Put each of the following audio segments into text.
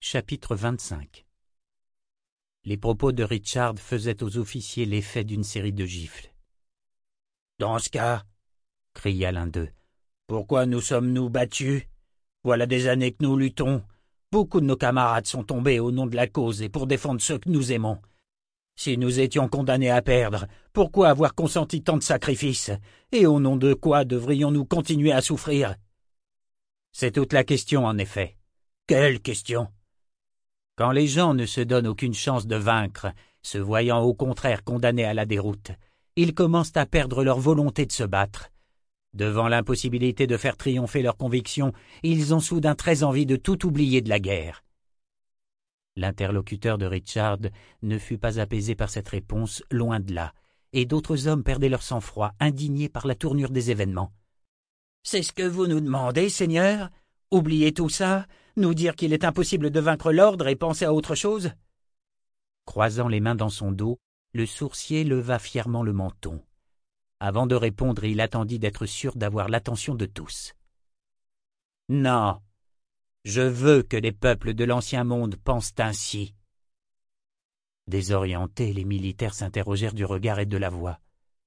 Chapitre 25. Les propos de Richard faisaient aux officiers l'effet d'une série de gifles. « Dans ce cas, cria l'un d'eux, pourquoi nous sommes-nous battus? Voilà des années que nous luttons. Beaucoup de nos camarades sont tombés au nom de la cause et pour défendre ceux que nous aimons. Si nous étions condamnés à perdre, pourquoi avoir consenti tant de sacrifices? Et au nom de quoi devrions-nous continuer à souffrir? C'est toute la question, en effet. Quelle question? Quand les gens ne se donnent aucune chance de vaincre, se voyant au contraire condamnés à la déroute, ils commencent à perdre leur volonté de se battre. Devant l'impossibilité de faire triompher leurs convictions, ils ont soudain très envie de tout oublier de la guerre. » L'interlocuteur de Richard ne fut pas apaisé par cette réponse, loin de là, et d'autres hommes perdaient leur sang-froid, indignés par la tournure des événements. « C'est ce que vous nous demandez, Seigneur? Oubliez tout ça? Nous dire qu'il est impossible de vaincre l'ordre et penser à autre chose ?» Croisant les mains dans son dos, le sourcier leva fièrement le menton. Avant de répondre, il attendit d'être sûr d'avoir l'attention de tous. « Non, je veux que les peuples de l'Ancien Monde pensent ainsi. » Désorientés, les militaires s'interrogèrent du regard et de la voix.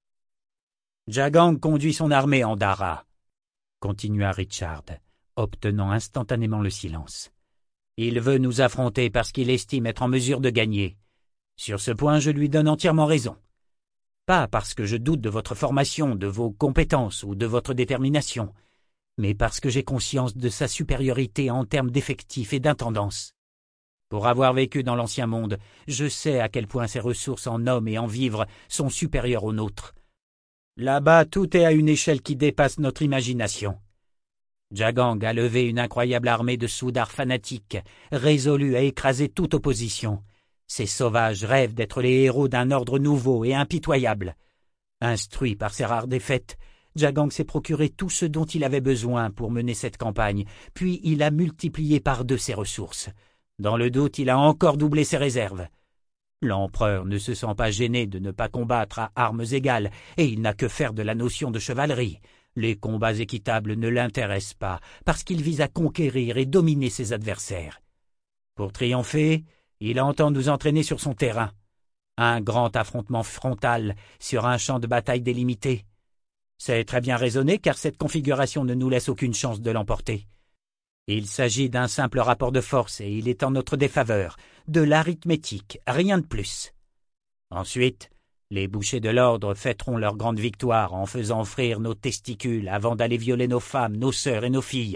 « Jagang conduit son armée en Dara, » continua Richard, obtenant instantanément le silence. « Il veut nous affronter parce qu'il estime être en mesure de gagner. Sur ce point, je lui donne entièrement raison. Pas parce que je doute de votre formation, de vos compétences ou de votre détermination, mais parce que j'ai conscience de sa supériorité en termes d'effectifs et d'intendance. Pour avoir vécu dans l'Ancien Monde, je sais à quel point ses ressources en hommes et en vivres sont supérieures aux nôtres. Là-bas, tout est à une échelle qui dépasse notre imagination. Jagang a levé une incroyable armée de soudars fanatiques, résolus à écraser toute opposition. Ces sauvages rêvent d'être les héros d'un ordre nouveau et impitoyable. Instruit par ses rares défaites, Jagang s'est procuré tout ce dont il avait besoin pour mener cette campagne, puis il a multiplié par 2 ses ressources. Dans le doute, il a encore doublé ses réserves. L'empereur ne se sent pas gêné de ne pas combattre à armes égales, et il n'a que faire de la notion de chevalerie. Les combats équitables ne l'intéressent pas, parce qu'il vise à conquérir et dominer ses adversaires. Pour triompher, il entend nous entraîner sur son terrain. Un grand affrontement frontal sur un champ de bataille délimité. C'est très bien raisonné car cette configuration ne nous laisse aucune chance de l'emporter. Il s'agit d'un simple rapport de force et il est en notre défaveur, de l'arithmétique, rien de plus. Ensuite, les bouchers de l'ordre fêteront leur grande victoire en faisant frire nos testicules avant d'aller violer nos femmes, nos sœurs et nos filles.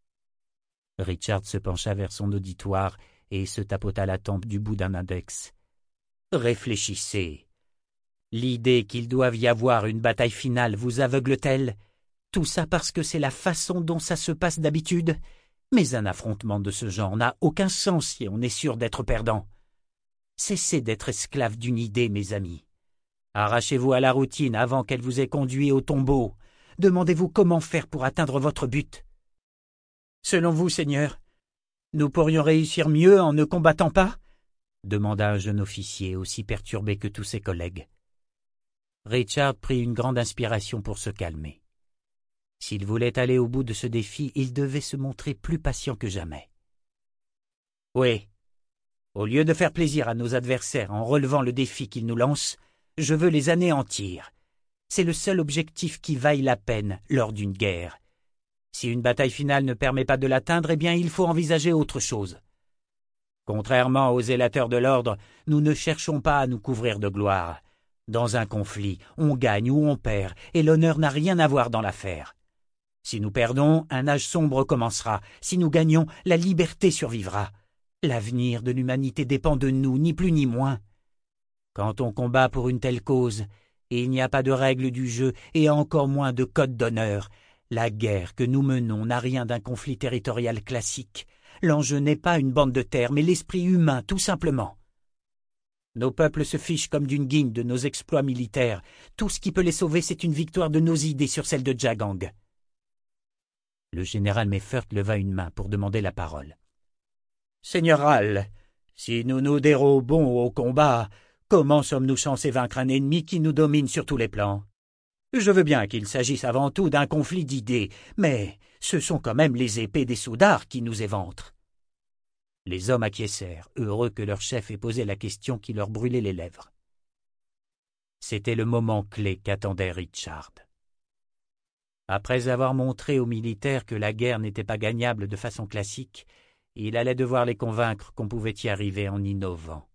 Richard se pencha vers son auditoire et se tapota la tempe du bout d'un index. Réfléchissez. L'idée qu'il doive y avoir une bataille finale vous aveugle-t-elle? Tout ça parce que c'est la façon dont ça se passe d'habitude? Mais un affrontement de ce genre n'a aucun sens si on est sûr d'être perdant. Cessez d'être esclave d'une idée, mes amis. Arrachez-vous à la routine avant qu'elle vous ait conduit au tombeau. Demandez-vous comment faire pour atteindre votre but. Selon vous, Seigneur, nous pourrions réussir mieux en ne combattant pas? Demanda un jeune officier aussi perturbé que tous ses collègues. Richard prit une grande inspiration pour se calmer. S'il voulait aller au bout de ce défi, il devait se montrer plus patient que jamais. Oui, au lieu de faire plaisir à nos adversaires en relevant le défi qu'ils nous lancent, je veux les anéantir. C'est le seul objectif qui vaille la peine lors d'une guerre. Si une bataille finale ne permet pas de l'atteindre, eh bien il faut envisager autre chose. Contrairement aux zélateurs de l'ordre, nous ne cherchons pas à nous couvrir de gloire. Dans un conflit, on gagne ou on perd, et l'honneur n'a rien à voir dans l'affaire. Si nous perdons, un âge sombre commencera. Si nous gagnons, la liberté survivra. L'avenir de l'humanité dépend de nous, ni plus ni moins. Quand on combat pour une telle cause, il n'y a pas de règles du jeu et encore moins de code d'honneur. La guerre que nous menons n'a rien d'un conflit territorial classique. L'enjeu n'est pas une bande de terre, mais l'esprit humain, tout simplement. Nos peuples se fichent comme d'une guigne de nos exploits militaires. Tout ce qui peut les sauver, c'est une victoire de nos idées sur celle de Jagang. Le général Meffert leva une main pour demander la parole. « Seigneur Hall, si nous nous dérobons au combat, comment sommes-nous censés vaincre un ennemi qui nous domine sur tous les plans? Je veux bien qu'il s'agisse avant tout d'un conflit d'idées, mais ce sont quand même les épées des soudars qui nous éventrent. Les hommes acquiescèrent, heureux que leur chef ait posé la question qui leur brûlait les lèvres. C'était le moment clé qu'attendait Richard. Après avoir montré aux militaires que la guerre n'était pas gagnable de façon classique, il allait devoir les convaincre qu'on pouvait y arriver en innovant.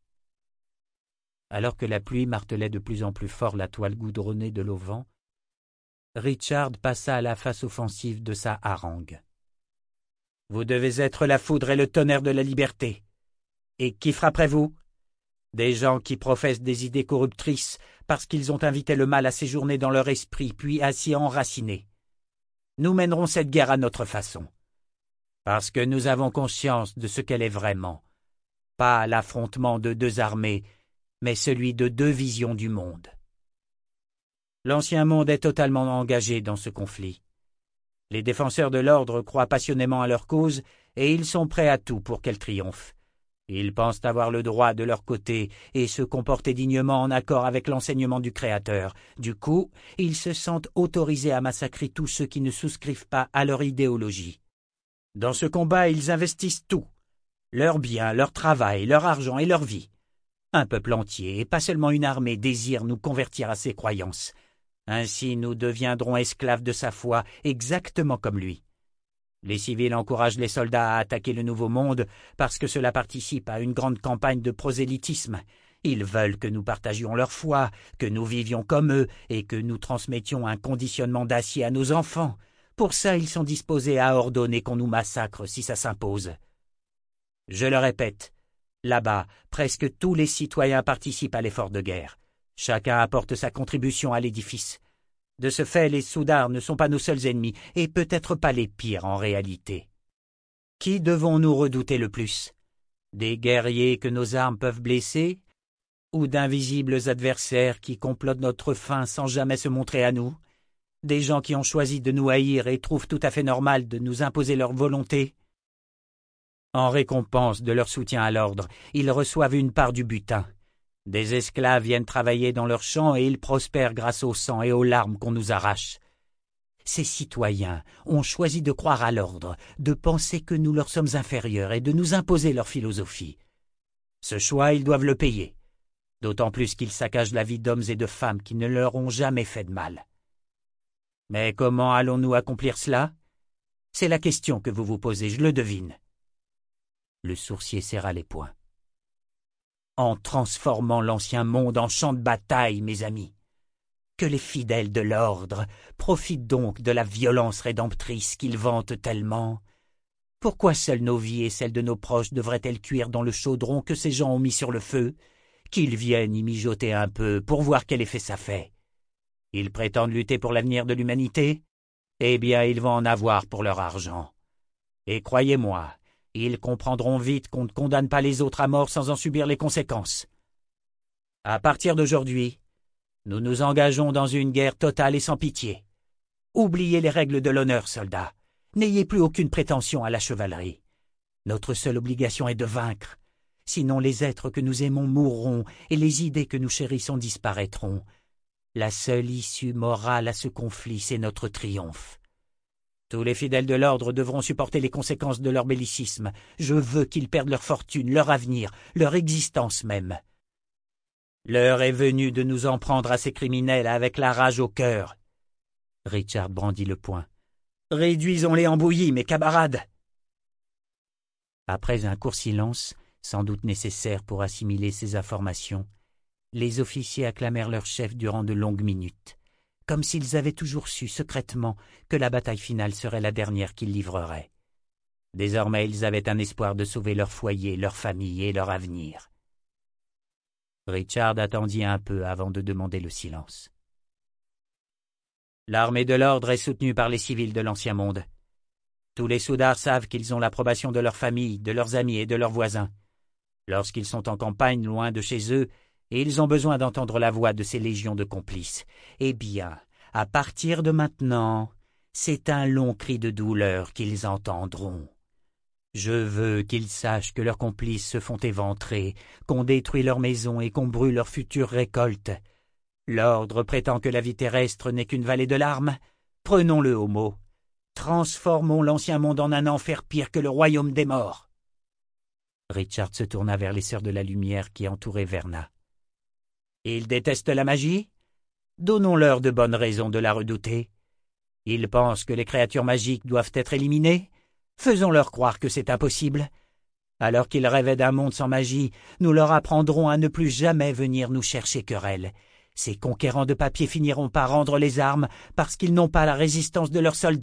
Alors que la pluie martelait de plus en plus fort la toile goudronnée de l'auvent, Richard passa à la face offensive de sa harangue. « Vous devez être la foudre et le tonnerre de la liberté. Et qui frapperez-vous ? Des gens qui professent des idées corruptrices parce qu'ils ont invité le mal à séjourner dans leur esprit puis à s'y enraciner. Nous mènerons cette guerre à notre façon, parce que nous avons conscience de ce qu'elle est vraiment, pas l'affrontement de deux armées, mais celui de deux visions du monde. L'ancien monde est totalement engagé dans ce conflit. Les défenseurs de l'ordre croient passionnément à leur cause et ils sont prêts à tout pour qu'elle triomphe. Ils pensent avoir le droit de leur côté et se comporter dignement en accord avec l'enseignement du Créateur. Du coup, ils se sentent autorisés à massacrer tous ceux qui ne souscrivent pas à leur idéologie. Dans ce combat, ils investissent tout. Leurs biens, leur travail, leur argent et leur vie. Un peuple entier, et pas seulement une armée, désire nous convertir à ses croyances. Ainsi, nous deviendrons esclaves de sa foi, exactement comme lui. Les civils encouragent les soldats à attaquer le Nouveau Monde parce que cela participe à une grande campagne de prosélytisme. Ils veulent que nous partagions leur foi, que nous vivions comme eux et que nous transmettions un conditionnement d'acier à nos enfants. Pour ça, ils sont disposés à ordonner qu'on nous massacre si ça s'impose. Je le répète, là-bas, presque tous les citoyens participent à l'effort de guerre. Chacun apporte sa contribution à l'édifice. De ce fait, les soudards ne sont pas nos seuls ennemis, et peut-être pas les pires en réalité. Qui devons-nous redouter le plus? Des guerriers que nos armes peuvent blesser? Ou d'invisibles adversaires qui complotent notre fin sans jamais se montrer à nous? Des gens qui ont choisi de nous haïr et trouvent tout à fait normal de nous imposer leur volonté? En récompense de leur soutien à l'ordre, ils reçoivent une part du butin. Des esclaves viennent travailler dans leurs champs et ils prospèrent grâce au sang et aux larmes qu'on nous arrache. Ces citoyens ont choisi de croire à l'ordre, de penser que nous leur sommes inférieurs et de nous imposer leur philosophie. Ce choix, ils doivent le payer, d'autant plus qu'ils saccagent la vie d'hommes et de femmes qui ne leur ont jamais fait de mal. Mais comment allons-nous accomplir cela? C'est la question que vous vous posez, je le devine. Le sourcier serra les poings. En transformant l'ancien monde en champ de bataille, mes amis. Que les fidèles de l'ordre profitent donc de la violence rédemptrice qu'ils vantent tellement. Pourquoi seules nos vies et celles de nos proches devraient-elles cuire dans le chaudron que ces gens ont mis sur le feu? Qu'ils viennent y mijoter un peu pour voir quel effet ça fait. Ils prétendent lutter pour l'avenir de l'humanité? Eh bien, ils vont en avoir pour leur argent. Et croyez-moi, ils comprendront vite qu'on ne condamne pas les autres à mort sans en subir les conséquences. À partir d'aujourd'hui, nous nous engageons dans une guerre totale et sans pitié. Oubliez les règles de l'honneur, soldats. N'ayez plus aucune prétention à la chevalerie. Notre seule obligation est de vaincre. Sinon les êtres que nous aimons mourront et les idées que nous chérissons disparaîtront. La seule issue morale à ce conflit, c'est notre triomphe. Tous les fidèles de l'ordre devront supporter les conséquences de leur bellicisme. Je veux qu'ils perdent leur fortune, leur avenir, leur existence même. L'heure est venue de nous en prendre à ces criminels avec la rage au cœur. Richard brandit le poing. Réduisons-les en bouillie, mes camarades. Après un court silence, sans doute nécessaire pour assimiler ces informations, les officiers acclamèrent leur chef durant de longues minutes, comme s'ils avaient toujours su secrètement que la bataille finale serait la dernière qu'ils livreraient. Désormais, ils avaient un espoir de sauver leur foyer, leur famille et leur avenir. Richard attendit un peu avant de demander le silence. L'armée de l'ordre est soutenue par les civils de l'Ancien Monde. Tous les soudards savent qu'ils ont l'approbation de leur famille, de leurs amis et de leurs voisins. Lorsqu'ils sont en campagne loin de chez eux, et ils ont besoin d'entendre la voix de ces légions de complices. Eh bien, à partir de maintenant, c'est un long cri de douleur qu'ils entendront. Je veux qu'ils sachent que leurs complices se font éventrer, qu'on détruit leurs maisons et qu'on brûle leurs futures récoltes. L'ordre prétend que la vie terrestre n'est qu'une vallée de larmes. Prenons-le au mot. Transformons l'ancien monde en un enfer pire que le royaume des morts. Richard se tourna vers les Sœurs de la Lumière qui entouraient Verna. « Ils détestent la magie? Donnons-leur de bonnes raisons de la redouter. Ils pensent que les créatures magiques doivent être éliminées? Faisons-leur croire que c'est impossible. Alors qu'ils rêvaient d'un monde sans magie, nous leur apprendrons à ne plus jamais venir nous chercher querelle. Ces conquérants de papier finiront par rendre les armes parce qu'ils n'ont pas la résistance de leurs soldats. »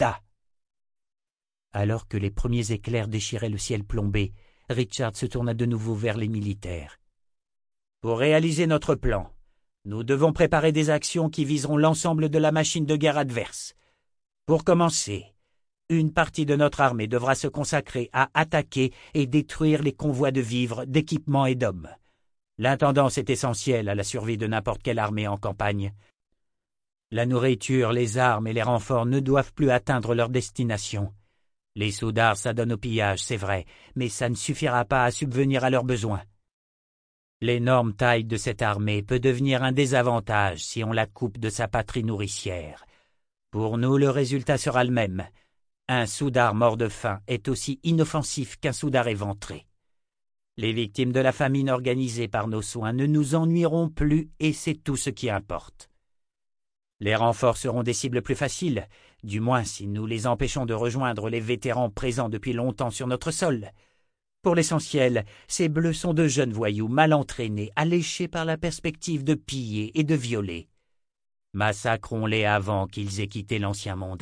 Alors que les premiers éclairs déchiraient le ciel plombé, Richard se tourna de nouveau vers les militaires. « Pour réaliser notre plan, nous devons préparer des actions qui viseront l'ensemble de la machine de guerre adverse. Pour commencer, une partie de notre armée devra se consacrer à attaquer et détruire les convois de vivres, d'équipements et d'hommes. L'intendance est essentielle à la survie de n'importe quelle armée en campagne. La nourriture, les armes et les renforts ne doivent plus atteindre leur destination. Les soudards s'adonnent au pillage, c'est vrai, mais ça ne suffira pas à subvenir à leurs besoins. L'énorme taille de cette armée peut devenir un désavantage si on la coupe de sa patrie nourricière. Pour nous, le résultat sera le même. Un soudard mort de faim est aussi inoffensif qu'un soudard éventré. Les victimes de la famine organisée par nos soins ne nous ennuieront plus et c'est tout ce qui importe. Les renforts seront des cibles plus faciles, du moins si nous les empêchons de rejoindre les vétérans présents depuis longtemps sur notre sol. Pour l'essentiel, ces bleus sont de jeunes voyous mal entraînés, alléchés par la perspective de piller et de violer. Massacrons-les avant qu'ils aient quitté l'ancien monde.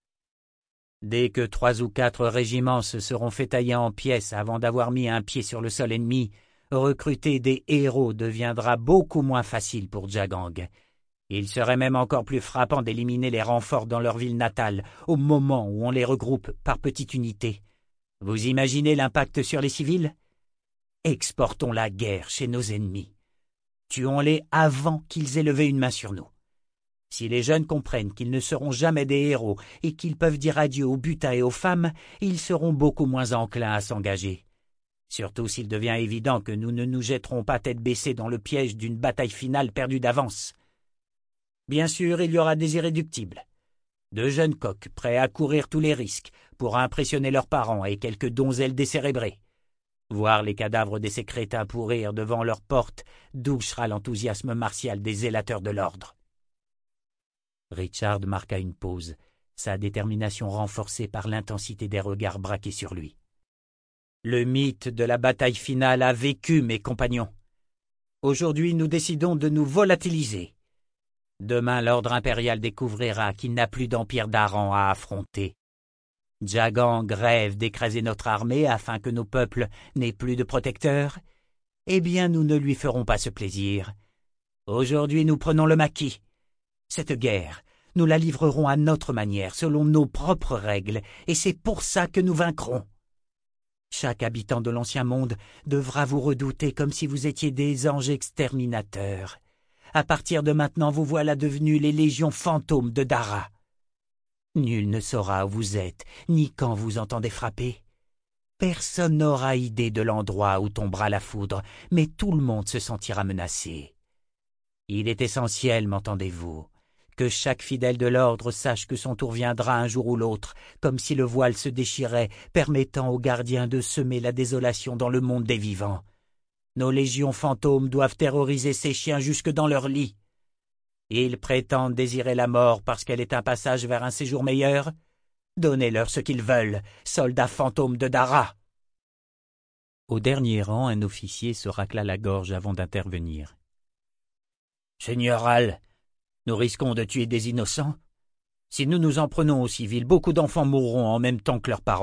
Dès que 3 ou 4 régiments se seront fait tailler en pièces avant d'avoir mis un pied sur le sol ennemi, recruter des héros deviendra beaucoup moins facile pour Jagang. Il serait même encore plus frappant d'éliminer les renforts dans leur ville natale au moment où on les regroupe par petites unités. Vous imaginez l'impact sur les civils? Exportons la guerre chez nos ennemis. Tuons-les avant qu'ils aient levé une main sur nous. Si les jeunes comprennent qu'ils ne seront jamais des héros et qu'ils peuvent dire adieu au butin et aux femmes, ils seront beaucoup moins enclins à s'engager. Surtout s'il devient évident que nous ne nous jetterons pas tête baissée dans le piège d'une bataille finale perdue d'avance. Bien sûr, il y aura des irréductibles. De jeunes coqs prêts à courir tous les risques pour impressionner leurs parents et quelques donzelles décérébrées. Voir les cadavres de ces crétins pourrir devant leurs portes douchera l'enthousiasme martial des zélateurs de l'ordre. Richard marqua une pause, sa détermination renforcée par l'intensité des regards braqués sur lui. Le mythe de la bataille finale a vécu, mes compagnons. Aujourd'hui, nous décidons de nous volatiliser. Demain, l'ordre impérial découvrira qu'il n'a plus d'empire d'Aran à affronter. Jagang rêve d'écraser notre armée afin que nos peuples n'aient plus de protecteurs. Eh bien, nous ne lui ferons pas ce plaisir. Aujourd'hui, nous prenons le maquis. Cette guerre, nous la livrerons à notre manière, selon nos propres règles, et c'est pour ça que nous vaincrons. Chaque habitant de l'Ancien Monde devra vous redouter comme si vous étiez des anges exterminateurs. À partir de maintenant, vous voilà devenus les légions fantômes de Dara. Nul ne saura où vous êtes, ni quand vous entendez frapper. Personne n'aura idée de l'endroit où tombera la foudre, mais tout le monde se sentira menacé. Il est essentiel, m'entendez-vous, que chaque fidèle de l'ordre sache que son tour viendra un jour ou l'autre, comme si le voile se déchirait, permettant aux gardiens de semer la désolation dans le monde des vivants. Nos légions fantômes doivent terroriser ces chiens jusque dans leur lit. Ils prétendent désirer la mort parce qu'elle est un passage vers un séjour meilleur. Donnez-leur ce qu'ils veulent, soldats fantômes de Dara. Au dernier rang, un officier se racla la gorge avant d'intervenir. « Général, nous risquons de tuer des innocents. Si nous nous en prenons aux civils, beaucoup d'enfants mourront en même temps que leurs parents. »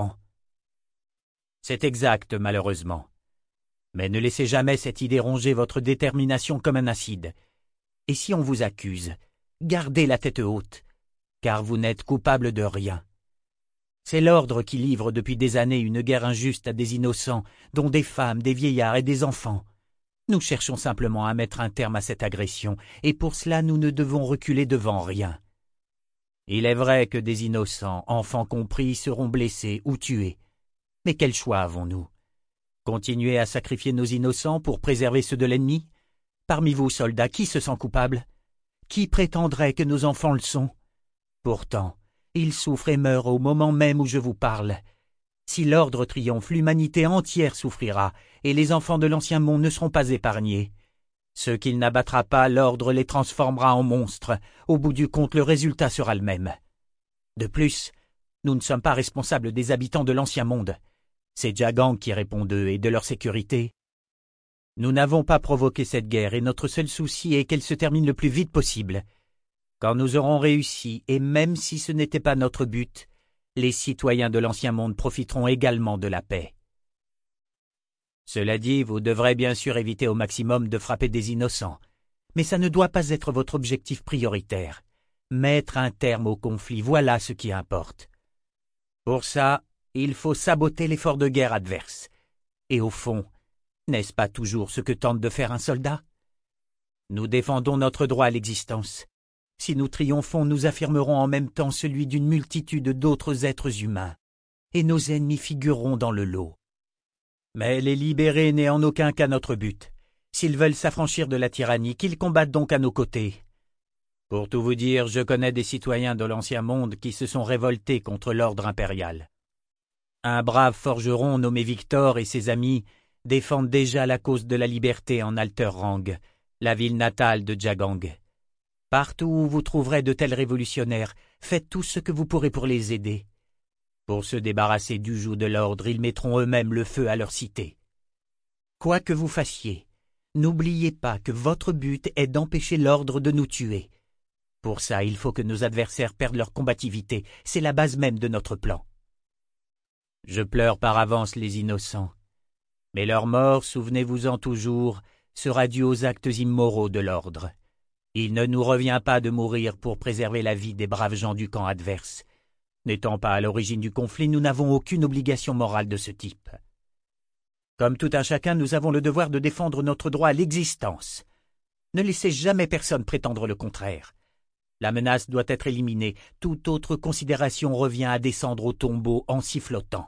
C'est exact, malheureusement. Mais ne laissez jamais cette idée ronger votre détermination comme un acide. Et si on vous accuse, gardez la tête haute, car vous n'êtes coupable de rien. C'est l'ordre qui livre depuis des années une guerre injuste à des innocents, dont des femmes, des vieillards et des enfants. Nous cherchons simplement à mettre un terme à cette agression, et pour cela nous ne devons reculer devant rien. Il est vrai que des innocents, enfants compris, seront blessés ou tués. Mais quel choix avons-nous? Continuer à sacrifier nos innocents pour préserver ceux de l'ennemi? Parmi vous, soldats, qui se sent coupable? Qui prétendrait que nos enfants le sont? Pourtant, ils souffrent et meurent au moment même où je vous parle. Si l'ordre triomphe, l'humanité entière souffrira, et les enfants de l'ancien monde ne seront pas épargnés. Ceux qu'il n'abattra pas, l'ordre les transformera en monstres. Au bout du compte, le résultat sera le même. De plus, nous ne sommes pas responsables des habitants de l'ancien monde. C'est Jagang qui répond d'eux et de leur sécurité. Nous n'avons pas provoqué cette guerre et notre seul souci est qu'elle se termine le plus vite possible. Quand nous aurons réussi, et même si ce n'était pas notre but, les citoyens de l'ancien monde profiteront également de la paix. Cela dit, vous devrez bien sûr éviter au maximum de frapper des innocents, mais ça ne doit pas être votre objectif prioritaire. Mettre un terme au conflit, voilà ce qui importe. Pour ça, il faut saboter l'effort de guerre adverse. Et au fond, n'est-ce pas toujours ce que tente de faire un soldat? Nous défendons notre droit à l'existence. Si nous triomphons, nous affirmerons en même temps celui d'une multitude d'autres êtres humains, et nos ennemis figureront dans le lot. Mais les libérer n'est en aucun cas notre but. S'ils veulent s'affranchir de la tyrannie, qu'ils combattent donc à nos côtés. Pour tout vous dire, je connais des citoyens de l'ancien monde qui se sont révoltés contre l'ordre impérial. Un brave forgeron nommé Victor et ses amis défendent déjà la cause de la liberté en Alterrang, la ville natale de Jagang. Partout où vous trouverez de tels révolutionnaires, faites tout ce que vous pourrez pour les aider. Pour se débarrasser du joug de l'ordre, ils mettront eux-mêmes le feu à leur cité. Quoi que vous fassiez, n'oubliez pas que votre but est d'empêcher l'ordre de nous tuer. Pour ça, il faut que nos adversaires perdent leur combativité, c'est la base même de notre plan. Je pleure par avance les innocents, mais leur mort, souvenez-vous-en toujours, sera due aux actes immoraux de l'ordre. Il ne nous revient pas de mourir pour préserver la vie des braves gens du camp adverse. N'étant pas à l'origine du conflit, nous n'avons aucune obligation morale de ce type. Comme tout un chacun, nous avons le devoir de défendre notre droit à l'existence. Ne laissez jamais personne prétendre le contraire. La menace doit être éliminée, toute autre considération revient à descendre au tombeau en sifflotant.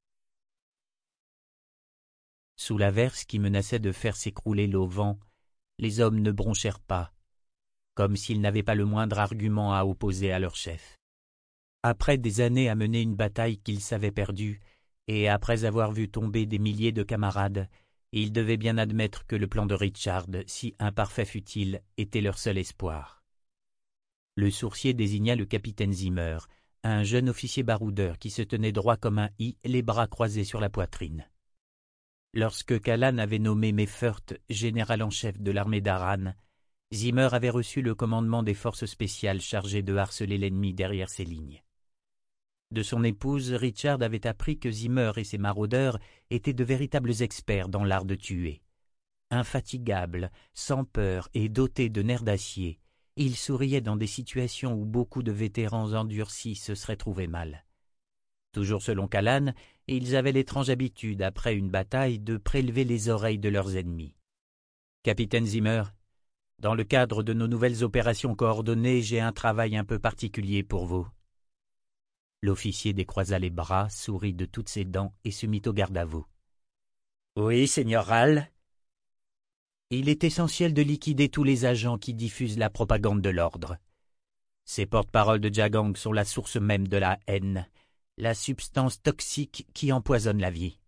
Sous l'averse qui menaçait de faire s'écrouler l'auvent, les hommes ne bronchèrent pas, comme s'ils n'avaient pas le moindre argument à opposer à leur chef. Après des années à mener une bataille qu'ils savaient perdue, et après avoir vu tomber des milliers de camarades, ils devaient bien admettre que le plan de Richard, si imparfait fût-il, était leur seul espoir. Le sourcier désigna le capitaine Zimmer, un jeune officier baroudeur qui se tenait droit comme un i, les bras croisés sur la poitrine. Lorsque Callan avait nommé Meffert général en chef de l'armée d'Aran, Zimmer avait reçu le commandement des forces spéciales chargées de harceler l'ennemi derrière ses lignes. De son épouse, Richard avait appris que Zimmer et ses maraudeurs étaient de véritables experts dans l'art de tuer. Infatigables, sans peur et dotés de nerfs d'acier, ils souriaient dans des situations où beaucoup de vétérans endurcis se seraient trouvés mal. Toujours selon Callan, ils avaient l'étrange habitude, après une bataille, de prélever les oreilles de leurs ennemis. « Capitaine Zimmer, dans le cadre de nos nouvelles opérations coordonnées, j'ai un travail un peu particulier pour vous. » L'officier décroisa les bras, sourit de toutes ses dents et se mit au garde-à-vous. « Oui, Seigneur Ral. » Il est essentiel de liquider tous les agents qui diffusent la propagande de l'ordre. Ces porte-paroles de Jagang sont la source même de la haine, la substance toxique qui empoisonne la vie.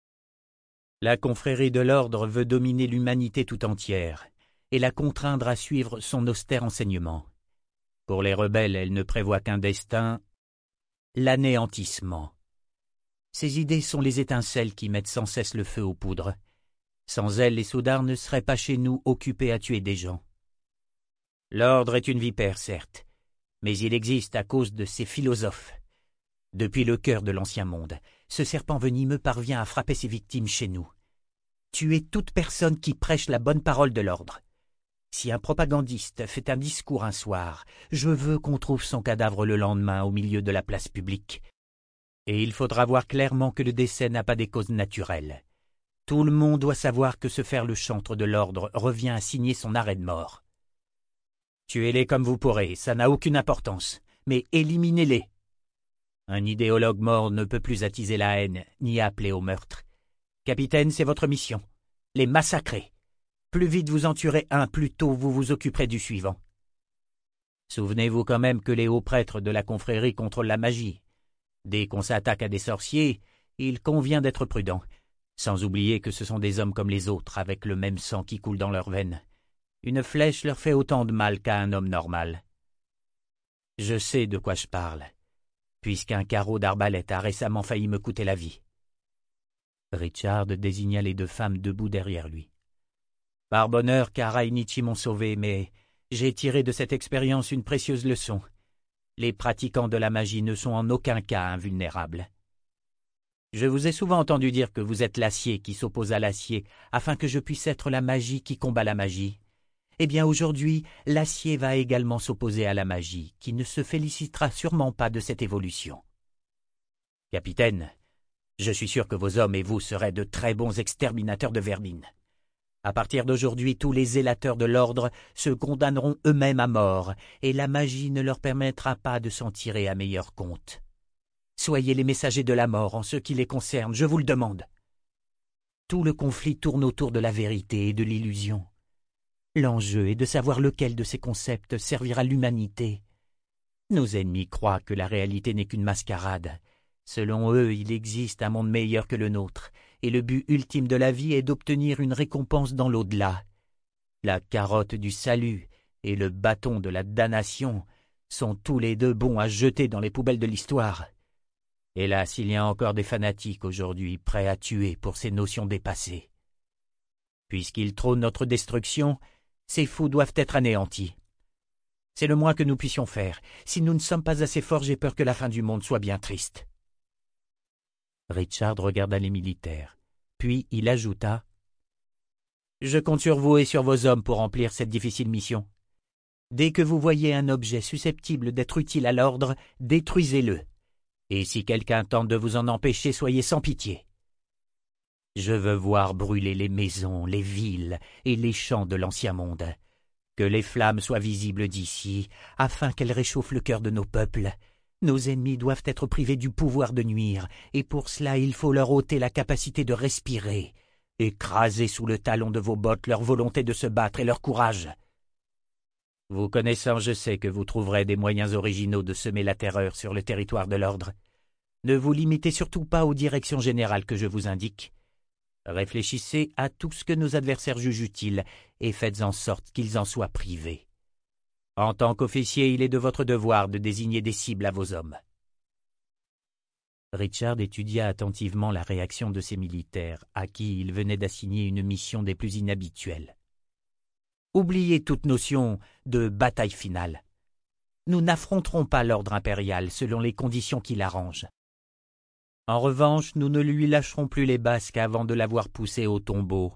La confrérie de l'ordre veut dominer l'humanité tout entière et la contraindre à suivre son austère enseignement. Pour les rebelles, elle ne prévoit qu'un destin, l'anéantissement. Ces idées sont les étincelles qui mettent sans cesse le feu aux poudres. Sans elles, les soudards ne seraient pas chez nous occupés à tuer des gens. L'ordre est une vipère, certes, mais il existe à cause de ses philosophes. Depuis le cœur de l'ancien monde, ce serpent venimeux parvient à frapper ses victimes chez nous. Tuer toute personne qui prêche la bonne parole de l'ordre. Si un propagandiste fait un discours un soir, je veux qu'on trouve son cadavre le lendemain au milieu de la place publique. Et il faudra voir clairement que le décès n'a pas des causes naturelles. Tout le monde doit savoir que se faire le chantre de l'ordre revient à signer son arrêt de mort. Tuez-les comme vous pourrez, ça n'a aucune importance, mais éliminez-les. Un idéologue mort ne peut plus attiser la haine, ni appeler au meurtre. Capitaine, c'est votre mission. Les massacrer. Plus vite vous en tuerez un, plus tôt vous vous occuperez du suivant. Souvenez-vous quand même que les hauts prêtres de la confrérie contrôlent la magie. Dès qu'on s'attaque à des sorciers, Il convient d'être prudent, sans oublier que ce sont des hommes comme les autres, avec le même sang qui coule dans leurs veines. Une flèche leur fait autant de mal qu'à un homme normal. Je sais de quoi je parle, puisqu'un carreau d'arbalète a récemment failli me coûter la vie. Richard désigna les deux femmes debout derrière lui. Par bonheur, Kara et Nietzsche m'ont sauvé, mais j'ai tiré de cette expérience une précieuse leçon. Les pratiquants de la magie ne sont en aucun cas invulnérables. Je vous ai souvent entendu dire que vous êtes l'acier qui s'oppose à l'acier, afin que je puisse être la magie qui combat la magie. Eh bien aujourd'hui, l'acier va également s'opposer à la magie, qui ne se félicitera sûrement pas de cette évolution. Capitaine, je suis sûr que vos hommes et vous serez de très bons exterminateurs de vermine. À partir d'aujourd'hui, tous les zélateurs de l'ordre se condamneront eux-mêmes à mort, et la magie ne leur permettra pas de s'en tirer à meilleur compte. Soyez les messagers de la mort en ce qui les concerne, je vous le demande. Tout le conflit tourne autour de la vérité et de l'illusion. L'enjeu est de savoir lequel de ces concepts servira l'humanité. Nos ennemis croient que la réalité n'est qu'une mascarade. Selon eux, il existe un monde meilleur que le nôtre, et le but ultime de la vie est d'obtenir une récompense dans l'au-delà. La carotte du salut et le bâton de la damnation sont tous les deux bons à jeter dans les poubelles de l'histoire. Hélas, il y a encore des fanatiques aujourd'hui prêts à tuer pour ces notions dépassées. Puisqu'ils trônent notre destruction, ces fous doivent être anéantis. C'est le moins que nous puissions faire. Si nous ne sommes pas assez forts, j'ai peur que la fin du monde soit bien triste. Richard regarda les militaires, puis il ajouta « Je compte sur vous et sur vos hommes pour remplir cette difficile mission. Dès que vous voyez un objet susceptible d'être utile à l'ordre, détruisez-le. Et si quelqu'un tente de vous en empêcher, soyez sans pitié. Je veux voir brûler les maisons, les villes et les champs de l'ancien monde. Que les flammes soient visibles d'ici, afin qu'elles réchauffent le cœur de nos peuples. Nos ennemis doivent être privés du pouvoir de nuire, et pour cela il faut leur ôter la capacité de respirer, écraser sous le talon de vos bottes leur volonté de se battre et leur courage. Vous connaissant, je sais que vous trouverez des moyens originaux de semer la terreur sur le territoire de l'ordre. Ne vous limitez surtout pas aux directions générales que je vous indique. Réfléchissez à tout ce que nos adversaires jugent utile et faites en sorte qu'ils en soient privés. En tant qu'officier, il est de votre devoir de désigner des cibles à vos hommes. » Richard étudia attentivement la réaction de ces militaires, à qui il venait d'assigner une mission des plus inhabituelles. Oubliez toute notion de bataille finale. Nous n'affronterons pas l'ordre impérial selon les conditions qui l'arrangent. En revanche, nous ne lui lâcherons plus les basques avant de l'avoir poussé au tombeau.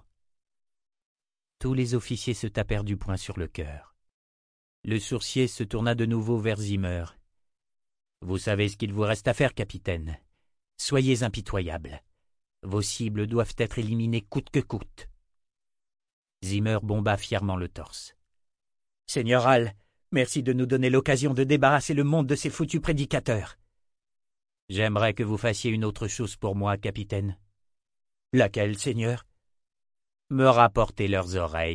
Tous les officiers se tapèrent du poing sur le cœur. Le sourcier se tourna de nouveau vers Zimmer. « Vous savez ce qu'il vous reste à faire, capitaine. Soyez impitoyable. Vos cibles doivent être éliminées coûte que coûte. » Zimmer bomba fièrement le torse. « Seigneur Hall, merci de nous donner l'occasion de débarrasser le monde de ces foutus prédicateurs. » « J'aimerais que vous fassiez une autre chose pour moi, capitaine. »« Laquelle, seigneur ?»« Me rapporter leurs oreilles. »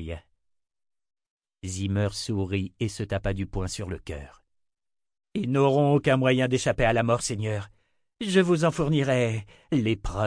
Zimmer sourit et se tapa du poing sur le cœur. « Ils n'auront aucun moyen d'échapper à la mort, seigneur. Je vous en fournirai les preuves. »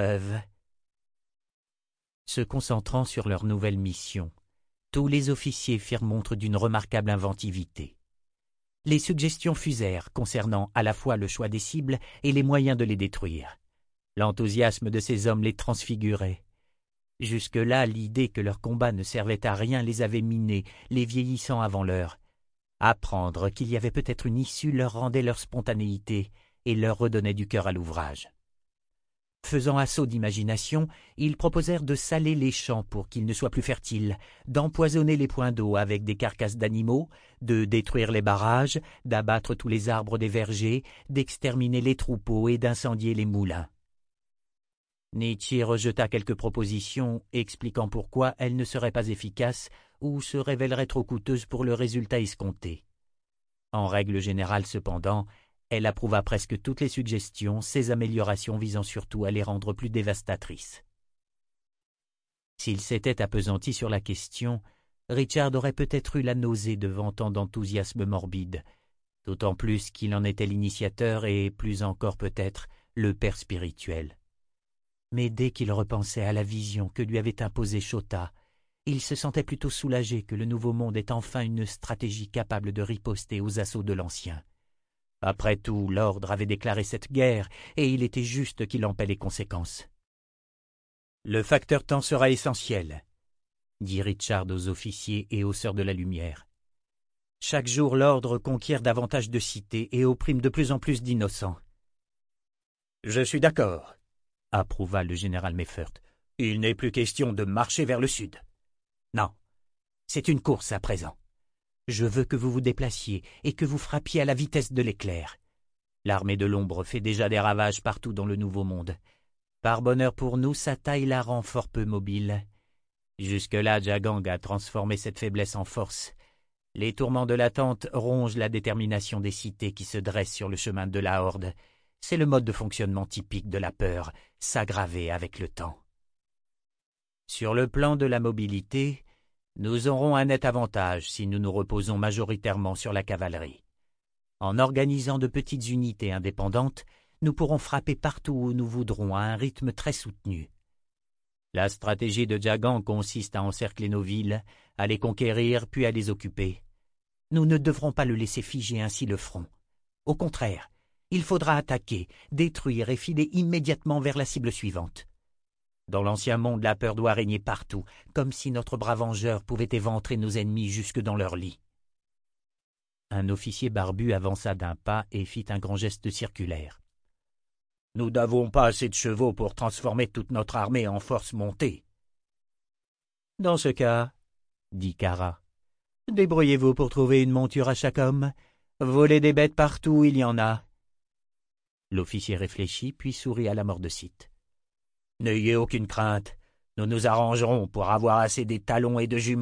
Se concentrant sur leur nouvelle mission, tous les officiers firent montre d'une remarquable inventivité. Les suggestions fusèrent concernant à la fois le choix des cibles et les moyens de les détruire. L'enthousiasme de ces hommes les transfigurait. Jusque-là, l'idée que leur combat ne servait à rien les avait minés, les vieillissant avant l'heure. Apprendre qu'il y avait peut-être une issue leur rendait leur spontanéité et leur redonnait du cœur à l'ouvrage. Faisant assaut d'imagination, ils proposèrent de saler les champs pour qu'ils ne soient plus fertiles, d'empoisonner les points d'eau avec des carcasses d'animaux, de détruire les barrages, d'abattre tous les arbres des vergers, d'exterminer les troupeaux et d'incendier les moulins. Nietzsche rejeta quelques propositions expliquant pourquoi elles ne seraient pas efficaces ou se révéleraient trop coûteuses pour le résultat escompté. En règle générale cependant, elle approuva presque toutes les suggestions, ces améliorations visant surtout à les rendre plus dévastatrices. S'il s'était appesanti sur la question, Richard aurait peut-être eu la nausée devant tant d'enthousiasme morbide, d'autant plus qu'il en était l'initiateur et, plus encore peut-être, le père spirituel. Mais dès qu'il repensait à la vision que lui avait imposée Chota, il se sentait plutôt soulagé que le Nouveau Monde ait enfin une stratégie capable de riposter aux assauts de l'Ancien. Après tout, l'Ordre avait déclaré cette guerre, et il était juste qu'il en paie les conséquences. « Le facteur temps sera essentiel, » dit Richard aux officiers et aux Sœurs de la Lumière. « Chaque jour, l'Ordre conquiert davantage de cités et opprime de plus en plus d'innocents. »« Je suis d'accord, » approuva le général Meffert. « Il n'est plus question de marcher vers le sud. Non, c'est une course à présent. Je veux que vous vous déplaciez et que vous frappiez à la vitesse de l'éclair. L'armée de l'ombre fait déjà des ravages partout dans le Nouveau Monde. Par bonheur pour nous, sa taille la rend fort peu mobile. Jusque-là, Jagang a transformé cette faiblesse en force. Les tourments de l'attente rongent la détermination des cités qui se dressent sur le chemin de la Horde. C'est le mode de fonctionnement typique de la peur, s'aggraver avec le temps. Sur le plan de la mobilité, nous aurons un net avantage si nous nous reposons majoritairement sur la cavalerie. En organisant de petites unités indépendantes, nous pourrons frapper partout où nous voudrons à un rythme très soutenu. La stratégie de Jagang consiste à encercler nos villes, à les conquérir puis à les occuper. Nous ne devrons pas le laisser figer ainsi le front. Au contraire, il faudra attaquer, détruire et filer immédiatement vers la cible suivante. Dans l'Ancien Monde, la peur doit régner partout, comme si notre brave vengeur pouvait éventrer nos ennemis jusque dans leur lit. Un officier barbu avança d'un pas et fit un grand geste circulaire. « Nous n'avons pas assez de chevaux pour transformer toute notre armée en force montée. »« Dans ce cas, » dit Kara, « débrouillez-vous pour trouver une monture à chaque homme. Voler des bêtes partout où il y en a. » L'officier réfléchit, puis sourit à la mort de Sith. « N'ayez aucune crainte, nous nous arrangerons pour avoir assez des talons et de juments. »«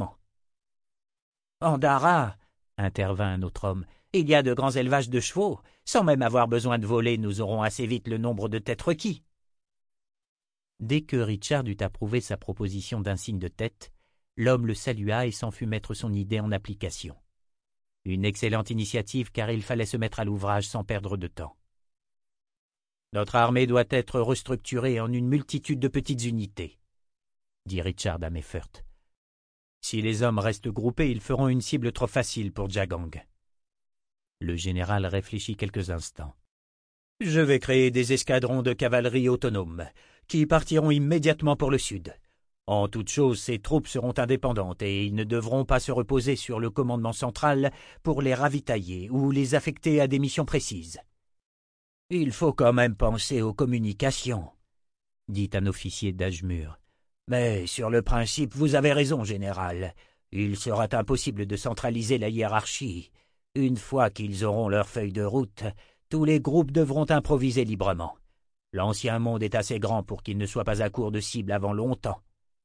En Dara, » intervint un autre homme, « il y a de grands élevages de chevaux. Sans même avoir besoin de voler, nous aurons assez vite le nombre de têtes requis. » Dès que Richard eut approuvé sa proposition d'un signe de tête, l'homme le salua et s'en fut mettre son idée en application. Une excellente initiative car il fallait se mettre à l'ouvrage sans perdre de temps. Notre armée doit être restructurée en une multitude de petites unités, dit Richard à Meffert. Si les hommes restent groupés, ils feront une cible trop facile pour Jagang. Le général réfléchit quelques instants. Je vais créer des escadrons de cavalerie autonomes, qui partiront immédiatement pour le sud. En toute chose, ces troupes seront indépendantes et ils ne devront pas se reposer sur le commandement central pour les ravitailler ou les affecter à des missions précises. Il faut quand même penser aux communications, dit un officier d'âge mûr. Mais sur le principe, vous avez raison, général. Il sera impossible de centraliser la hiérarchie. Une fois qu'ils auront leur feuille de route, tous les groupes devront improviser librement. L'Ancien Monde est assez grand pour qu'il ne soit pas à court de cibles avant longtemps.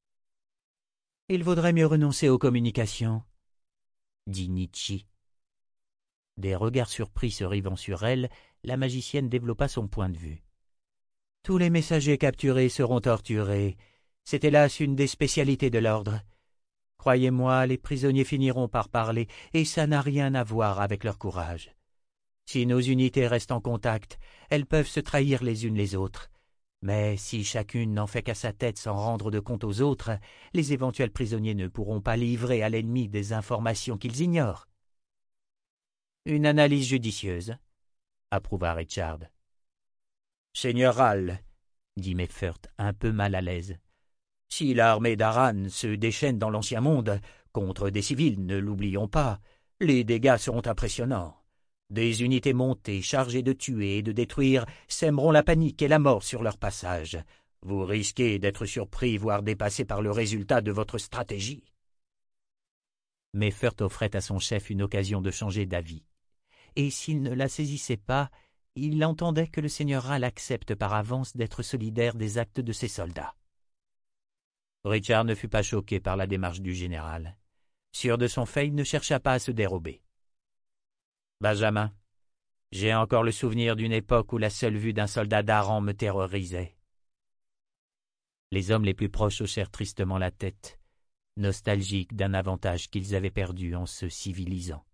Il vaudrait mieux renoncer aux communications, dit Nietzsche. Des regards surpris se rivant sur elle, la magicienne développa son point de vue. Tous les messagers capturés seront torturés. C'est hélas une des spécialités de l'ordre. Croyez-moi, les prisonniers finiront par parler, et ça n'a rien à voir avec leur courage. Si nos unités restent en contact, elles peuvent se trahir les unes les autres. Mais si chacune n'en fait qu'à sa tête sans rendre de compte aux autres, les éventuels prisonniers ne pourront pas livrer à l'ennemi des informations qu'ils ignorent. Une analyse judicieuse, approuva Richard. Seigneur Hall, dit Meffert, un peu mal à l'aise, si l'armée d'Aran se déchaîne dans l'Ancien Monde, contre des civils, ne l'oublions pas, les dégâts seront impressionnants. Des unités montées, chargées de tuer et de détruire, sèmeront la panique et la mort sur leur passage. Vous risquez d'être surpris, voire dépassé par le résultat de votre stratégie. Meffert offrait à son chef une occasion de changer d'avis. Et s'il ne la saisissait pas, il entendait que le seigneur Hall accepte par avance d'être solidaire des actes de ses soldats. Richard ne fut pas choqué par la démarche du général. Sûr de son fait, il ne chercha pas à se dérober. « Benjamin, j'ai encore le souvenir d'une époque où la seule vue d'un soldat d'Aran me terrorisait. » Les hommes les plus proches hochèrent tristement la tête, nostalgiques d'un avantage qu'ils avaient perdu en se civilisant.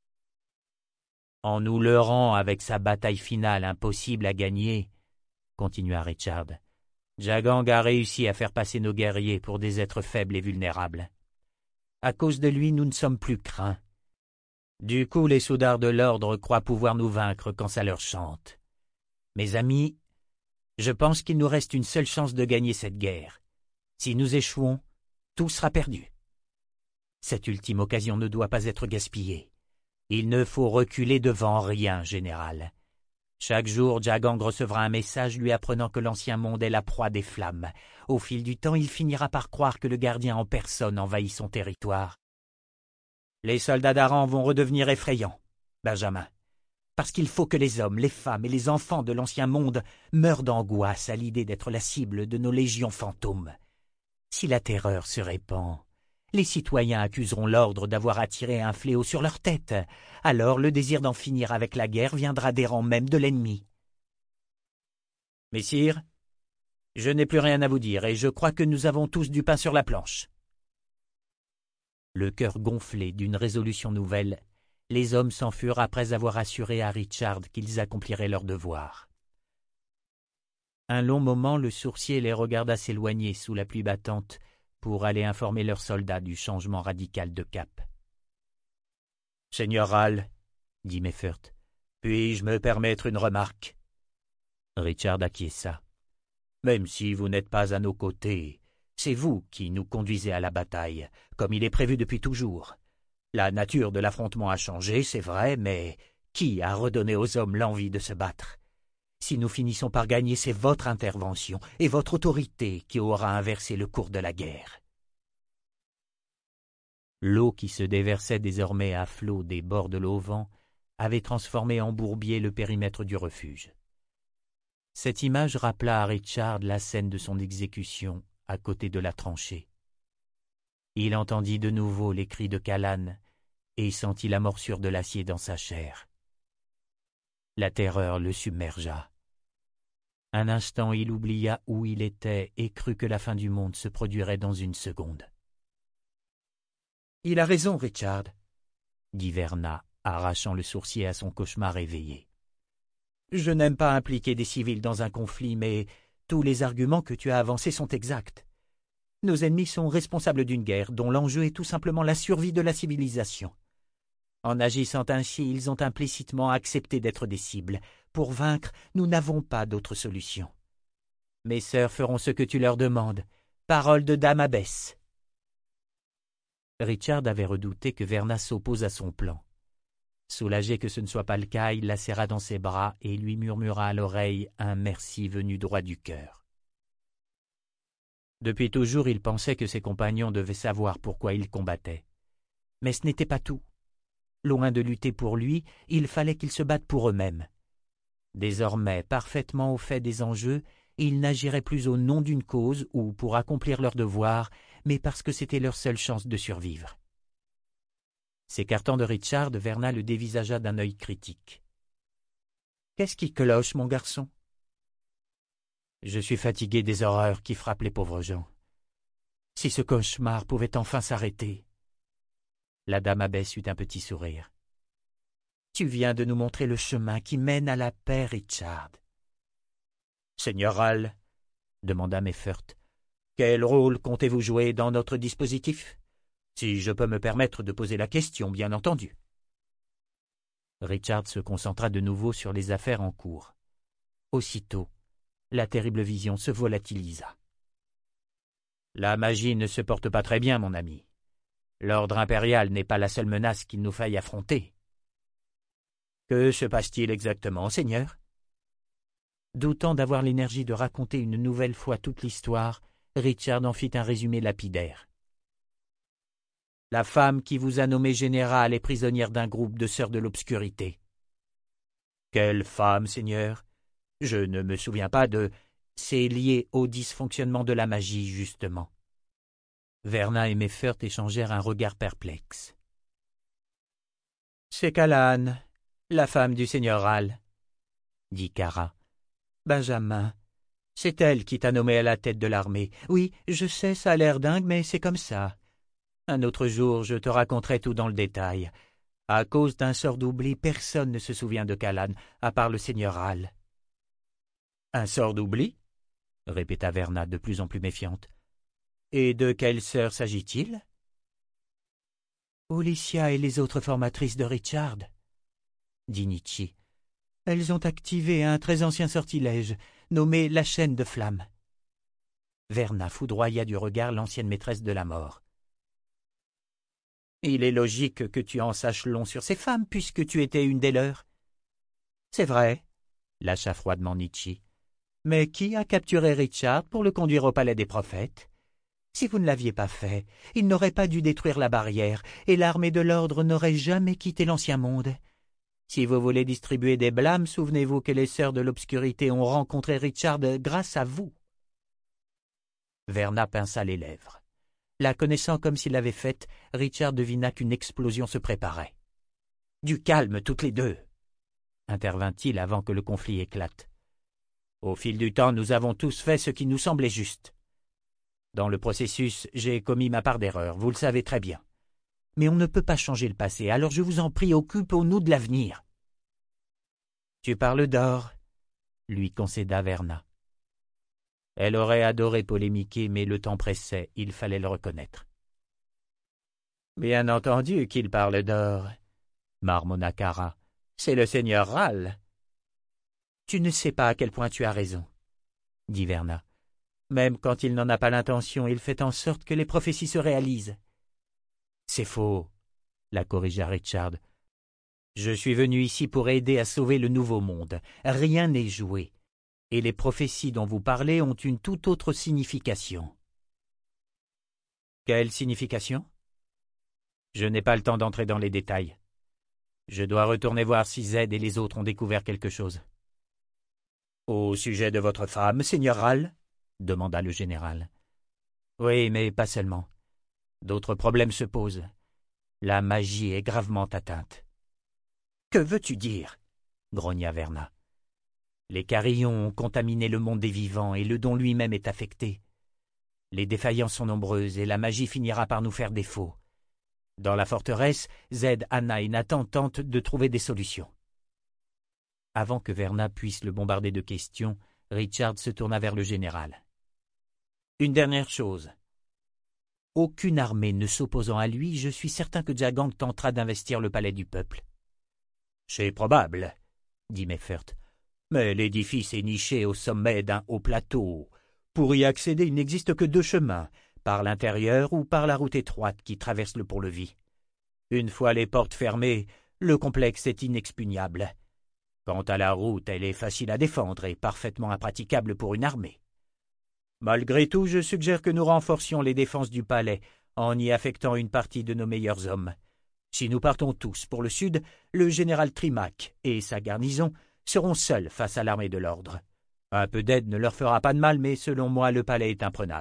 En nous leurrant avec sa bataille finale impossible à gagner, continua Richard, Jagang a réussi à faire passer nos guerriers pour des êtres faibles et vulnérables. À cause de lui, nous ne sommes plus craints. Du coup, les soudards de l'ordre croient pouvoir nous vaincre quand ça leur chante. Mes amis, je pense qu'il nous reste une seule chance de gagner cette guerre. Si nous échouons, tout sera perdu. Cette ultime occasion ne doit pas être gaspillée. Il ne faut reculer devant rien, général. Chaque jour, Jagang recevra un message lui apprenant que l'ancien monde est la proie des flammes. Au fil du temps, il finira par croire que le gardien en personne envahit son territoire. Les soldats d'Aran vont redevenir effrayants, Benjamin, parce qu'il faut que les hommes, les femmes et les enfants de l'ancien monde meurent d'angoisse à l'idée d'être la cible de nos légions fantômes. Si la terreur se répand, les citoyens accuseront l'ordre d'avoir attiré un fléau sur leur tête. Alors le désir d'en finir avec la guerre viendra des rangs même de l'ennemi. Messire, je n'ai plus rien à vous dire et je crois que nous avons tous du pain sur la planche. Le cœur gonflé d'une résolution nouvelle, les hommes s'enfurent après avoir assuré à Richard qu'ils accompliraient leur devoir. Un long moment, le sourcier les regarda s'éloigner sous la pluie battante pour aller informer leurs soldats du changement radical de cap. « Seigneur Hall, dit Meffert, puis-je me permettre une remarque ?» Richard acquiesça. « Même si vous n'êtes pas à nos côtés, c'est vous qui nous conduisez à la bataille, comme il est prévu depuis toujours. La nature de l'affrontement a changé, c'est vrai, mais qui a redonné aux hommes l'envie de se battre? Si nous finissons par gagner, c'est votre intervention et votre autorité qui aura inversé le cours de la guerre. » L'eau qui se déversait désormais à flot des bords de l'auvent avait transformé en bourbier le périmètre du refuge. Cette image rappela à Richard la scène de son exécution à côté de la tranchée. Il entendit de nouveau les cris de Callan et sentit la morsure de l'acier dans sa chair. La terreur le submergea. Un instant, il oublia où il était et crut que la fin du monde se produirait dans une seconde. « Il a raison, Richard, » dit Verna, arrachant le sourcier à son cauchemar éveillé. « Je n'aime pas impliquer des civils dans un conflit, mais tous les arguments que tu as avancés sont exacts. Nos ennemis sont responsables d'une guerre dont l'enjeu est tout simplement la survie de la civilisation. En agissant ainsi, ils ont implicitement accepté d'être des cibles. Pour vaincre, nous n'avons pas d'autre solution. Mes sœurs feront ce que tu leur demandes. Parole de dame abbesse. » Richard avait redouté que Verna s'oppose à son plan. Soulagé que ce ne soit pas le cas, il la serra dans ses bras et lui murmura à l'oreille un merci venu droit du cœur. Depuis toujours, il pensait que ses compagnons devaient savoir pourquoi il combattait. Mais ce n'était pas tout. Loin de lutter pour lui, il fallait qu'ils se battent pour eux-mêmes. Désormais, parfaitement au fait des enjeux, ils n'agiraient plus au nom d'une cause ou pour accomplir leur devoir, mais parce que c'était leur seule chance de survivre. S'écartant de Richard, Verna le dévisagea d'un œil critique. « Qu'est-ce qui cloche, mon garçon ?»« Je suis fatigué des horreurs qui frappent les pauvres gens. Si ce cauchemar pouvait enfin s'arrêter. » La dame abbesse eut un petit sourire. « Tu viens de nous montrer le chemin qui mène à la paix, Richard. »« Seigneur Hall, » demanda Meffert, « quel rôle comptez-vous jouer dans notre dispositif ? Si je peux me permettre de poser la question, bien entendu. » Richard se concentra de nouveau sur les affaires en cours. Aussitôt, la terrible vision se volatilisa. « La magie ne se porte pas très bien, mon ami. L'ordre impérial n'est pas la seule menace qu'il nous faille affronter. » « Que se passe-t-il exactement, Seigneur ?» Doutant d'avoir l'énergie de raconter une nouvelle fois toute l'histoire, Richard en fit un résumé lapidaire. « La femme qui vous a nommé général est prisonnière d'un groupe de sœurs de l'obscurité. »« Quelle femme, Seigneur ? Je ne me souviens pas de... » « C'est lié au dysfonctionnement de la magie, justement. » Verna et Meffert échangèrent un regard perplexe. « C'est Callan, la femme du seigneur Hall, » dit Kara. « Benjamin, c'est elle qui t'a nommé à la tête de l'armée. Oui, je sais, ça a l'air dingue, mais c'est comme ça. Un autre jour, je te raconterai tout dans le détail. À cause d'un sort d'oubli, personne ne se souvient de Callan, à part le seigneur Hall. »« Un sort d'oubli » répéta Verna de plus en plus méfiante. Et de quelle sœur s'agit-il? Ulicia et les autres formatrices de Richard, dit Nietzsche. Elles ont activé un très ancien sortilège, nommé la chaîne de flamme. Verna foudroya du regard l'ancienne maîtresse de la mort. Il est logique que tu en saches long sur ces femmes, puisque tu étais une des leurs. C'est vrai, lâcha froidement Nietzsche. Mais qui a capturé Richard pour le conduire au palais des prophètes? Si vous ne l'aviez pas fait, il n'aurait pas dû détruire la barrière, et l'armée de l'ordre n'aurait jamais quitté l'ancien monde. Si vous voulez distribuer des blâmes, souvenez-vous que les sœurs de l'obscurité ont rencontré Richard grâce à vous. Verna pinça les lèvres. La connaissant comme s'il l'avait faite, Richard devina qu'une explosion se préparait. « Du calme, toutes les deux !» intervint-il avant que le conflit éclate. « Au fil du temps, nous avons tous fait ce qui nous semblait juste. Dans le processus, j'ai commis ma part d'erreur, vous le savez très bien. Mais on ne peut pas changer le passé, alors je vous en prie, occupons-nous de l'avenir. »« Tu parles d'or, » lui concéda Verna. Elle aurait adoré polémiquer, mais le temps pressait, il fallait le reconnaître. « Bien entendu qu'il parle d'or, » marmonna Kara. « C'est le seigneur Ral. »« Tu ne sais pas à quel point tu as raison, » dit Verna. « Même quand il n'en a pas l'intention, il fait en sorte que les prophéties se réalisent. »« C'est faux, » la corrigea Richard. « Je suis venu ici pour aider à sauver le nouveau monde. Rien n'est joué. Et les prophéties dont vous parlez ont une toute autre signification. » « Quelle signification ? » Je n'ai pas le temps d'entrer dans les détails. Je dois retourner voir si Zed et les autres ont découvert quelque chose. « Au sujet de votre femme, seigneur Ral ?» demanda le général. « Oui, mais pas seulement. D'autres problèmes se posent. La magie est gravement atteinte. »« Que veux-tu dire ?» grogna Verna. « Les carillons ont contaminé le monde des vivants et le don lui-même est affecté. Les défaillances sont nombreuses et la magie finira par nous faire défaut. Dans la forteresse, Zed, Anna et Nathan tentent de trouver des solutions. » Avant que Verna puisse le bombarder de questions, Richard se tourna vers le général. « Une dernière chose. Aucune armée ne s'opposant à lui, je suis certain que Jagang tentera d'investir le palais du peuple. »« C'est probable, » dit Meffert. « Mais l'édifice est niché au sommet d'un haut plateau. Pour y accéder, il n'existe que 2 chemins, par l'intérieur ou par la route étroite qui traverse le pont-levis. Une fois les portes fermées, le complexe est inexpugnable. Quant à la route, elle est facile à défendre et parfaitement impraticable pour une armée. Malgré tout, je suggère que nous renforcions les défenses du palais en y affectant une partie de nos meilleurs hommes. Si nous partons tous pour le sud, le général Trimac et sa garnison seront seuls face à l'armée de l'ordre. Un peu d'aide ne leur fera pas de mal, mais selon moi, le palais est imprenable. »«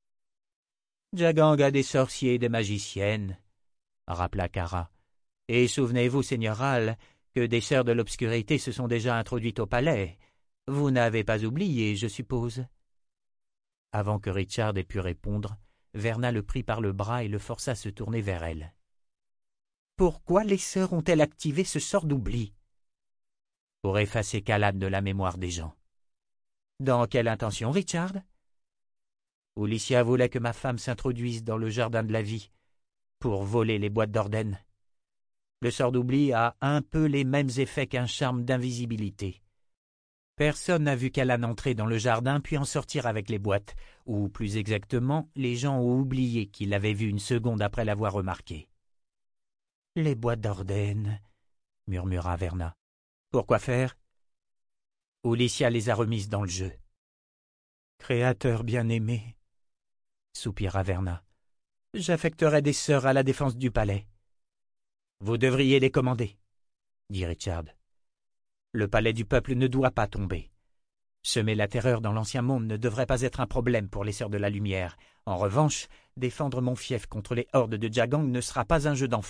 Jagang a des sorciers et des magiciennes, » rappela Kara. « Et souvenez-vous, seigneur Ral, que des sœurs de l'obscurité se sont déjà introduites au palais. Vous n'avez pas oublié, je suppose. » Avant que Richard ait pu répondre, Verna le prit par le bras et le força à se tourner vers elle. « Pourquoi les sœurs ont-elles activé ce sort d'oubli ?»« Pour effacer Callan de la mémoire des gens. »« Dans quelle intention, Richard ?» Ulicia voulait que ma femme s'introduise dans le jardin de la vie, pour voler les boîtes d'Orden. Le sort d'oubli a un peu les mêmes effets qu'un charme d'invisibilité. Personne n'a vu Callan entrer dans le jardin puis en sortir avec les boîtes, ou plus exactement, les gens ont oublié qu'il l'avait vu une seconde après l'avoir remarqué. « Les boîtes d'Orden, » murmura Verna. « Pourquoi faire ?» Ulicia les a remises dans le jeu. « Créateur bien-aimé, » soupira Verna. « J'affecterai des sœurs à la défense du palais. »« Vous devriez les commander, » dit Richard. « Le palais du peuple ne doit pas tomber. Semer la terreur dans l'ancien monde ne devrait pas être un problème pour les sœurs de la lumière. En revanche, défendre mon fief contre les hordes de Jagang ne sera pas un jeu d'enfant. »«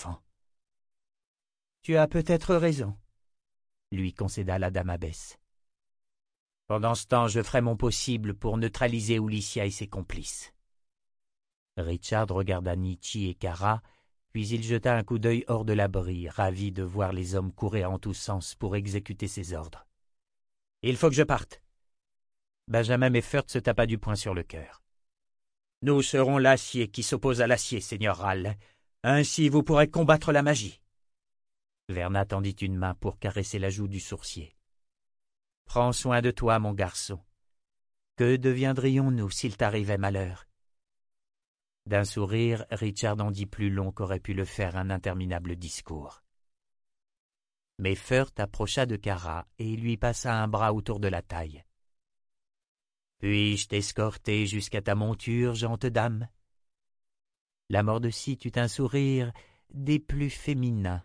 Tu as peut-être raison, » lui concéda la dame abbesse. « Pendant ce temps, je ferai mon possible pour neutraliser Ulicia et ses complices. » Richard regarda Nietzsche et Kara, puis il jeta un coup d'œil hors de l'abri, ravi de voir les hommes courir en tous sens pour exécuter ses ordres. « Il faut que je parte. » Benjamin Meffert se tapa du poing sur le cœur. « Nous serons l'acier qui s'oppose à l'acier, Seigneur Ral. Ainsi vous pourrez combattre la magie. » Verna tendit une main pour caresser la joue du sourcier. « Prends soin de toi, mon garçon. Que deviendrions-nous s'il t'arrivait malheur ?» D'un sourire, Richard en dit plus long qu'aurait pu le faire un interminable discours. Meffert approcha de Kara et lui passa un bras autour de la taille. « Puis-je t'escorter jusqu'à ta monture, gente dame ?» La Mordaucie eut un sourire des plus féminins.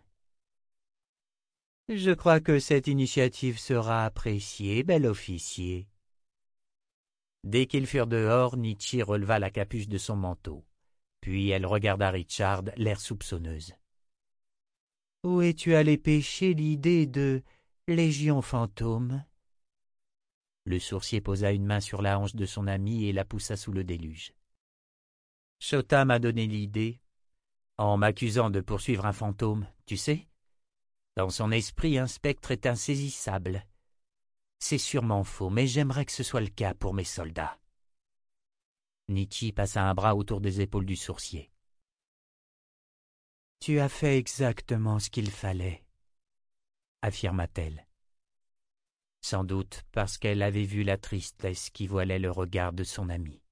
« Je crois que cette initiative sera appréciée, bel officier. » Dès qu'ils furent dehors, Nietzsche releva la capuche de son manteau. Puis elle regarda Richard, l'air soupçonneuse. « Où es-tu allé pêcher l'idée de Légion fantôme ?» Le sourcier posa une main sur la hanche de son ami et la poussa sous le déluge. « Chota m'a donné l'idée, en m'accusant de poursuivre un fantôme, tu sais. Dans son esprit, un spectre est insaisissable. C'est sûrement faux, mais j'aimerais que ce soit le cas pour mes soldats. » Nietzsche passa un bras autour des épaules du sourcier. « Tu as fait exactement ce qu'il fallait, » affirma-t-elle. Sans doute parce qu'elle avait vu la tristesse qui voilait le regard de son ami.